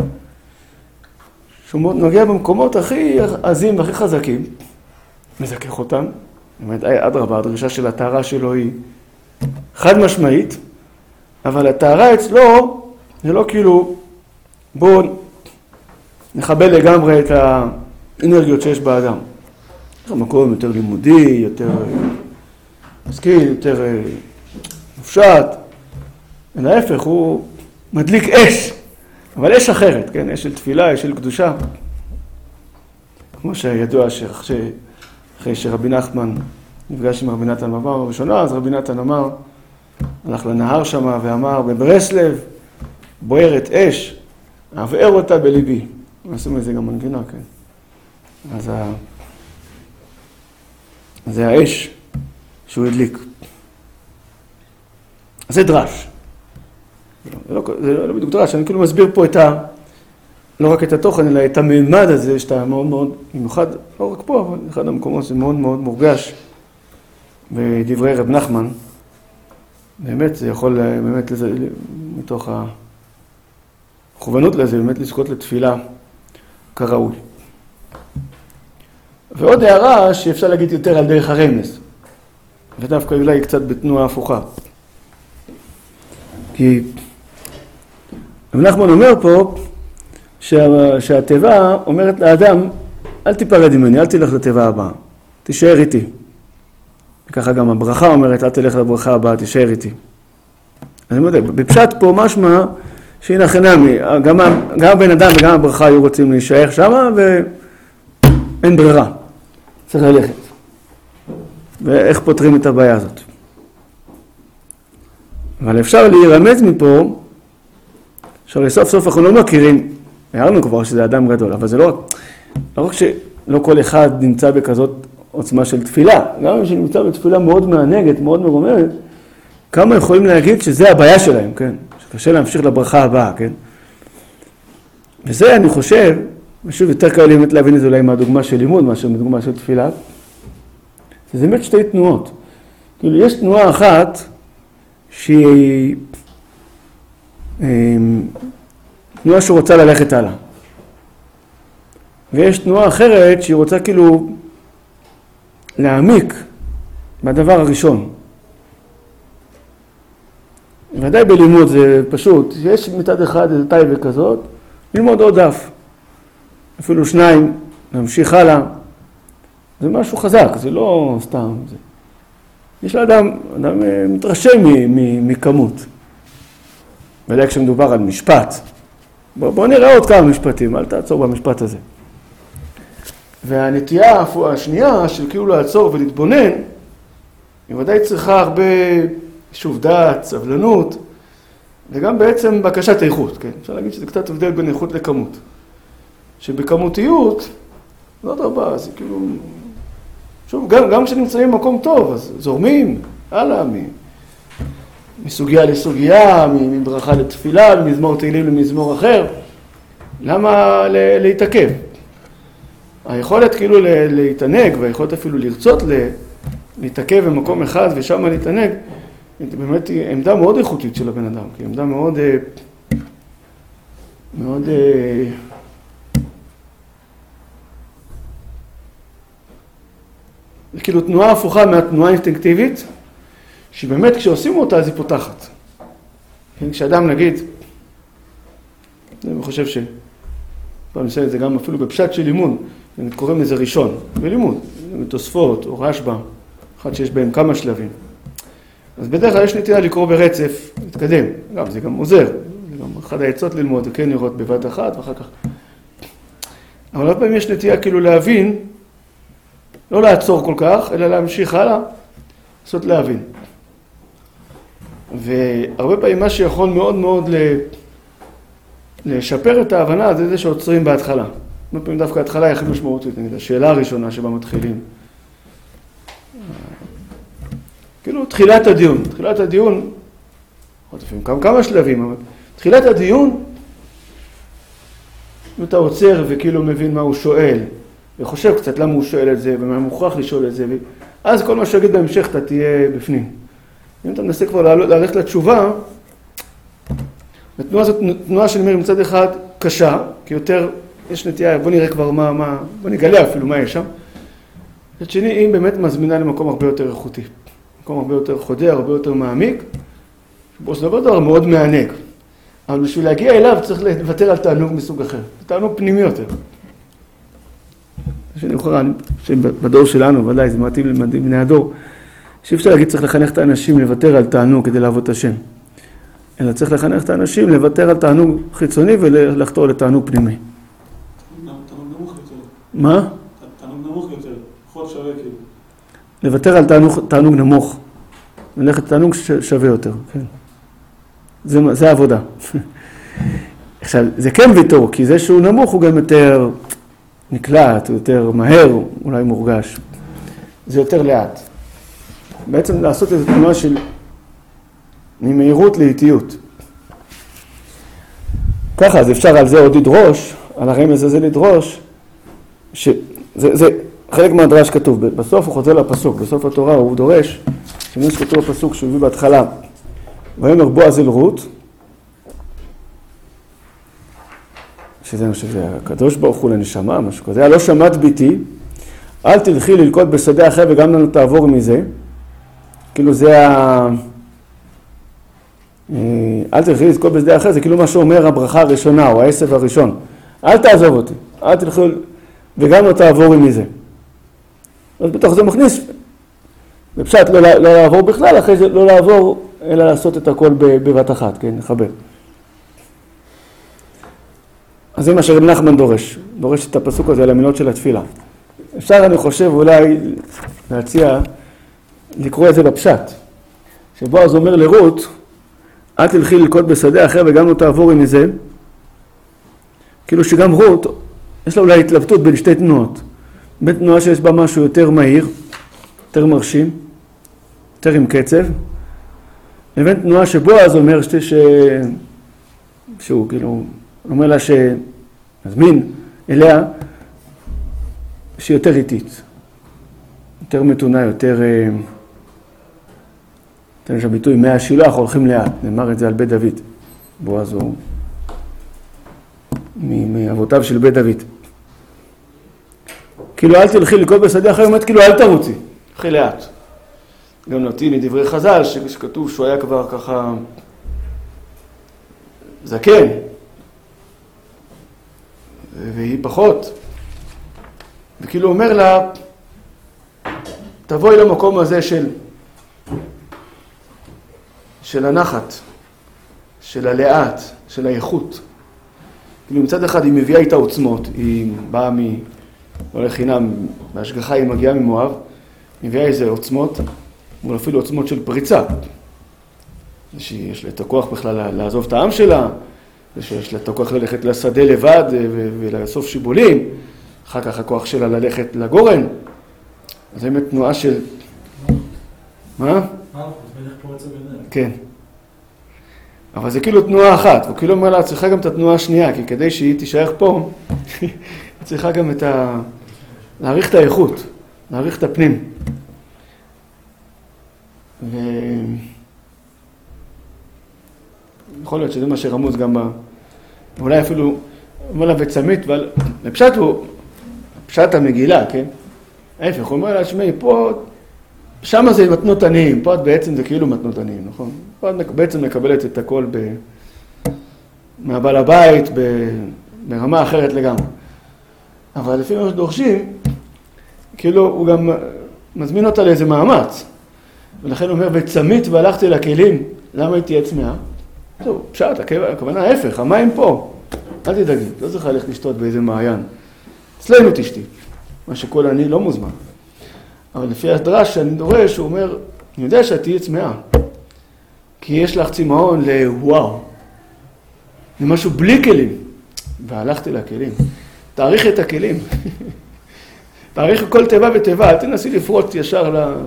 שהוא נוגע במקומות הכי עזים והכי חזקים, מזכך אותם, באמת, אדרבה, הדרישה של הטהרה שלו היא חד משמעית, אבל הטהרה אצלו זה לא כאילו בואו נכבל לגמרי את האנרגיות שיש באדם. יש מקום יותר לימודי, יותר משכיל, יותר מופשט. להפך, הוא מדליק אש, אבל אש אחרת, כן? אש של תפילה, אש של קדושה. כמו שידוע אחרי שרבי נחמן נפגש עם רבי נתן בפעם הראשונה, אז רבי נתן אמר, הלך לנהר שם ואמר, בברסלב בוערת אש, אבער אותה בליבי. עושים את זה גם מנגינה, כן. אז זה האש שהוא הדליק. זה דרש. זה לא בדיוק דרש, אני כאילו מסביר פה לא רק את התוכן, אלא את הממד הזה, שאתה מאוד מאוד, במיוחד, לא רק פה, אבל אחד המקומות זה מאוד מאוד מורגש בדברי רב נחמן. באמת, זה יכול, באמת, מתוך הכוונות לזה, באמת לזכות לתפילה כראוי. ועוד הערה שאפשר להגיד יותר על דרך הרמז, ודווקא אולי קצת בתנועה הפוכה. כי רב נחמן אומר פה שהטבע אומרת לאדם, אל תיפרד ממני, אל תלך לטבע הבאה, תישאר איתי. וככה גם הברכה אומרת, אל תלך לברכה הבאה, תישאר איתי. אז אני יודע, בפשט פה משמע שהנה חינמי, גם הבן אדם וגם הברכה היו רוצים להישאר שם, ואין ברירה, צריך ללכת. ואיך פותרים את הבעיה הזאת. אבל אפשר להירמז מפה, שהרי סוף סוף אנחנו לא מכירים, הערנו כבר שזה אדם גדול, אבל זה לא רק שלא כל אחד נמצא בכזאת עוצמה של תפילה, גם אם שנמצא בתפילה מאוד מענגת, מאוד מרוממת, כמה יכולים להגיד שזה הבעיה שלהם, כן? שקשה להמשיך לברכה הבאה, כן? וזה אני חושב, ושוב יותר קל באמת להבין את זה אולי מהדוגמה של לימוד, מאשר מדוגמה של תפילה, זה באמת שתי תנועות. כאילו יש תנועה אחת שהיא תנועה שרוצה ללכת הלאה. ויש תנועה אחרת שהיא רוצה כאילו להעמיק בדבר הראשון. ודאי בלימוד זה פשוט, יש מצד אחד איזה טייבה כזאת, ללמוד עוד דף, אפילו 2, להמשיך הלאה. זה משהו חזק, זה לא סתם. יש לאדם, אדם מתרשם מכמות. ודאי כשמדובר על משפט. בואו נראה עוד כמה משפטים, אל תעצור במשפט הזה. והנטייה השנייה של כאילו לעצור ולהתבונן, היא ודאי צריכה הרבה שוב דעת, סבלנות, וגם בעצם בקשת איכות, כן? אפשר להגיד שזה קצת הבדל בין איכות לכמות. שבכמותיות, לא רבה, זה כאילו... שוב, גם כשנמצאים במקום טוב, אז זורמים, הלאה, מסוגיה לסוגיה, מברכה לתפילה, ממזמור תהילים למזמור אחר. למה להתעכב? היכולת כאילו להתענג, והיכולת אפילו לרצות להתעכב במקום אחד ושם להתענג, באמת היא עמדה מאוד איכותית של הבן אדם, כי עמדה מאוד... זה כאילו תנועה הפוכה מהתנועה האינסטינקטיבית, שבאמת כשעושים אותה אז היא פותחת. כשאדם נגיד, אני חושב פעם נעשה את זה גם אפילו בפשט של לימוד, קוראים לזה ראשון, בלימוד, תוספות או רשב"א, אחד שיש בהם כמה שלבים. אז בדרך כלל יש נטייה לקרוא ברצף, להתקדם, גם זה גם עוזר, זה גם אחד העצות ללמוד, וכן לראות בבת אחת ואחר כך. אבל הרבה פעמים יש נטייה כאילו להבין, לא לעצור כל כך, אלא להמשיך הלאה, לעשות להבין. והרבה פעמים מה שיכול מאוד מאוד לשפר את ההבנה זה שעוצרים בהתחלה. הרבה פעמים דווקא ההתחלה היא הכי משמעותית, נגיד, השאלה הראשונה שבה מתחילים. כאילו תחילת הדיון, כמה שלבים, אבל תחילת הדיון, אם אתה עוצר וכאילו מבין מה הוא שואל, וחושב קצת למה הוא שואל את זה, ומה מוכרח לשאול את זה, אז כל מה שיגיד בהמשך אתה תהיה בפנים. אם אתה מנסה כבר ללכת לתשובה, התנועה הזאת תנועה שאני אומר מצד אחד קשה, כי יותר יש נטייה, בוא נראה כבר בוא נגלה אפילו מה יש שם. מצד שני, היא באמת מזמינה למקום הרבה יותר איכותי. מקום הרבה יותר חודר, הרבה יותר מעמיק, שבו זה דבר מאוד מענג. אבל בשביל להגיע אליו צריך לוותר על תענוג מסוג אחר. תענוג פנימי יותר. שבדור שלנו, ודאי, זה מתאים לבני הדור, שאי אפשר להגיד צריך לחנך את האנשים לוותר על תענוג כדי לעבוד את השם. אלא צריך לחנך את האנשים לוותר על תענוג חיצוני ולחתור לתענוג פנימי. תענוג נמוך יותר. מה? תענוג נמוך יותר, פחות שווה כאילו. לוותר על תענוג נמוך, ללכת תענוג שווה יותר, כן. זה העבודה. עכשיו, זה כן ויתור, כי זה שהוא נמוך הוא גם יותר נקלט, יותר מהר, אולי מורגש. זה יותר לאט. בעצם לעשות איזו תנועה של ממהירות לאיטיות. ככה, אז אפשר על זה עוד לדרוש, על הרמז הזה לדרוש, שזה חלק מהדרש כתוב, בסוף הוא חוזר לפסוק, בסוף התורה הוא דורש, שמי שכתוב בפסוק שהוא הביא בהתחלה, ויאמר בועז אל רות, שזה הקדוש ברוך הוא לנשמה, משהו כזה, לא שמעת ביתי, אל תלכי ללקוט בשדה אחר וגם לנו תעבור מזה, כאילו זה אל תלכי לזכות בשדה אחר, זה כאילו מה שאומר הברכה הראשונה, או העשב הראשון. אל תעזוב אותי, אל תלכו, וגם לא תעבורי מזה. אז בתוך זה מכניס, בפשט לא לעבור בכלל, אחרי זה לא לעבור, אלא לעשות את הכל בבת אחת, כן, לחבר. אז זה מה שרב נחמן דורש את הפסוק הזה על המילות של התפילה. אפשר, אני חושב, אולי להציע, לקרוא את זה בפשט. שבועז אומר לרות, אל תלכי ללקוט בשדה אחר וגם לא תעבורי מזה. כאילו שגם רות, יש לה אולי התלבטות בין שתי תנועות. בין תנועה שיש בה משהו יותר מהיר, יותר מרשים, יותר עם קצב, לבין תנועה שבועז אומר שהוא כאילו, אומר לה שמזמין אליה, שהיא יותר איטית, יותר מתונה, יותר, תן יש הביטוי, מהשילוח הולכים לאט, נאמר את זה על בית דוד, בועז הוא מאבותיו של בית דוד. כאילו אל תלכי ללקוט בשדה אחר, אומרת כאילו אל תרוצי, תלכי לאט. גם נתיני דברי חז"ל, שכתוב שהוא היה כבר ככה זקן, והיא פחות. וכאילו אומר לה, תבואי למקום הזה של הנחת, של הלאט, של האיכות. כאילו מצד אחד היא מביאה איתה עוצמות, היא באה לא לחינם, בהשגחה היא מגיעה ממואב, מביאה איזה עוצמות, אבל אפילו עוצמות של פריצה. שיש לה את הכוח בכלל לעזוב את העם שלה, שיש לה את הכוח ללכת לשדה לבד ולאסוף שיבולים, אחר כך הכוח שלה ללכת לגורן. אז זה באמת תנועה של... מה? כן. אבל זה כאילו תנועה אחת, הוא כאילו אומר לה, צריכה גם את התנועה השנייה, כי כדי שהיא תישאר פה, היא צריכה גם להעריך את האיכות, להעריך את הפנים. יכול להיות שזה מה שרמוז גם אולי אפילו, אומר לה וצמית, לפשט הוא, פשט המגילה, כן? ההפך, הוא אומר לה, שמי, פה, שם זה מתנות עניים, פה בעצם זה כאילו מתנות עניים, נכון? פה את בעצם מקבלת את הכל מהבעל הבית, ברמה אחרת לגמרי. אבל לפי מה שדורשים, כאילו הוא גם מזמין אותה לאיזה מאמץ. ולכן הוא אומר, וצמית והלכתי לכלים, למה היא תהיה צמאה? טוב, פשט, הכוונה ההפך, המים פה. אל תדאגי, לא צריך ללכת לשתות באיזה מעיין. אצלנו תשתי, מה שכל אני לא מוזמן. אבל לפי הדרש שאני דורש, הוא אומר, אני יודע שאת תהיה צמאה. כי יש לך צמאון לוואו. זה משהו בלי כלים. והלכתי לכלים. תאריך את הכלים. תאריך כל תיבה ותיבה, אל תנסי לפרוט ישר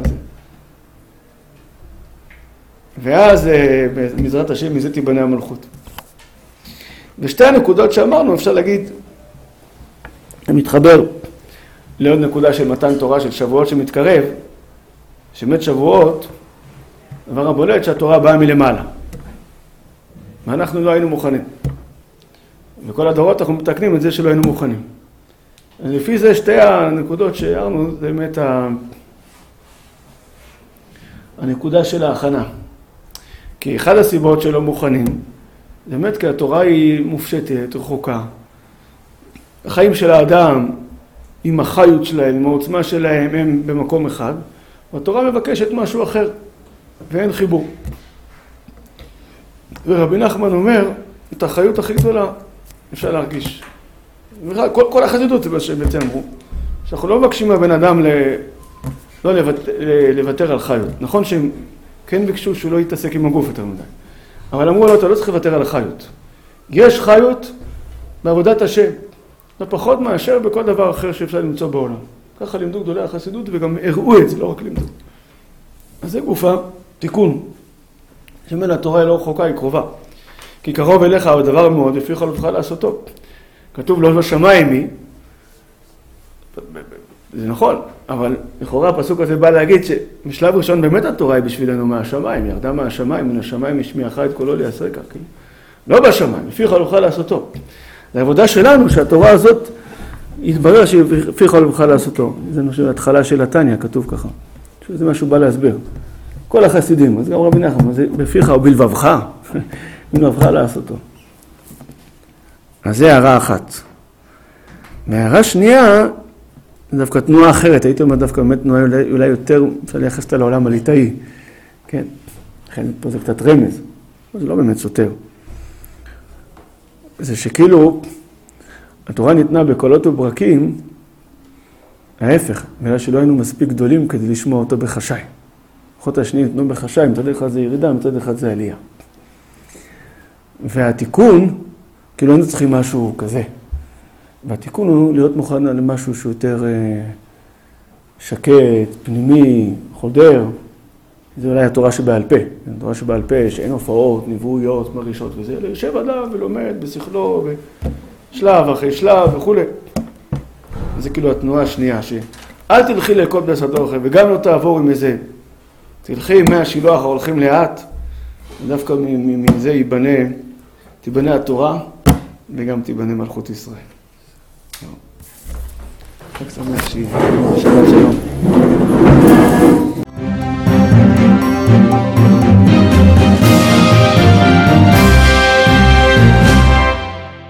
ואז בעזרת השם מזה תיבנה המלכות. ושתי הנקודות שאמרנו, אפשר להגיד, הם מתחבר לעוד נקודה של מתן תורה של שבועות שמתקרב, שבאמת שבועות, דבר הבולט שהתורה באה מלמעלה. ואנחנו לא היינו מוכנים. וכל הדורות אנחנו מתקנים את זה שלא היינו מוכנים. אז לפי זה שתי הנקודות שהערנו, זה באמת הנקודה של ההכנה. כי אחד הסיבות שלא מוכנים, זה באמת כי התורה היא מופשטת, רחוקה. החיים של האדם, עם החיות שלהם, עם העוצמה שלהם, הם במקום אחד, והתורה מבקשת משהו אחר, ואין חיבור. ורבי נחמן אומר, את החיות הכי גדולה אפשר להרגיש. כל החסידות זה מה שהם בעצם אמרו, שאנחנו לא מבקשים מהבן אדם לא לוותר על חיות. נכון שהם כן ביקשו שהוא לא יתעסק עם הגוף יותר מדי. אבל אמרו לו, אתה לא צריך לוותר על החיות. יש חיות בעבודת השם, לא פחות מאשר בכל דבר אחר שאפשר למצוא בעולם. ככה לימדו גדולי החסידות וגם הראו את זה, לא רק לימדו. אז זה גופה, תיקון. שמן התורה היא לא רחוקה, היא קרובה. כי קרוב אליך הוא דבר מאוד, לפי חלופך לעשותו. כתוב לא בשמיים היא, זה נכון, אבל לכאורה הפסוק הזה בא להגיד שמשלב ראשון באמת התורה היא בשבילנו מהשמיים, ירדה מהשמיים, מן השמיים השמיעך את קולו ליעשרקה, כן? לא בשמיים, לפי חלופך לעשותו. זה העבודה שלנו שהתורה הזאת יתברר שלפי חלופך לעשותו. זה משהו, התחלה של התניא, כתוב ככה. זה משהו בא להסביר. כל החסידים, אז גם רבי נחמן, זה בפיך ובלבבך, בלבבך לעשותו. אז זה הערה אחת. והערה שנייה, דווקא תנועה אחרת, הייתי אומר דווקא באמת תנועה אולי יותר, אפשר לייחס אותה לעולם הליטאי, כן? לכן פה זה קצת רמז, זה לא באמת סותר. זה שכאילו, התורה ניתנה בקולות וברקים, ההפך, בגלל שלא היינו מספיק גדולים כדי לשמוע אותו בחשאי. לוחות השני ניתנו בחשאי, מצד אחד זה ירידה, מצד אחד זה עלייה. והתיקון, כאילו היינו צריכים משהו כזה. והתיקון הוא להיות מוכן למשהו שהוא יותר שקט, פנימי, חודר. זה אולי התורה שבעל פה. התורה שבעל פה שאין הופעות, נבואיות, מרישות וזה, אלא יושב אדם ולומד בשכלו, שלב אחרי שלב וכו'. זה כאילו התנועה השנייה, אל תלכי לכל בסדו אחרי, וגם לא תעבור עם איזה, תלכי מהשילוח ההולכים לאט, ודווקא מזה תיבנה התורה, וגם תיבנה מלכות ישראל. חג שמח שיהיה, שבת שלום.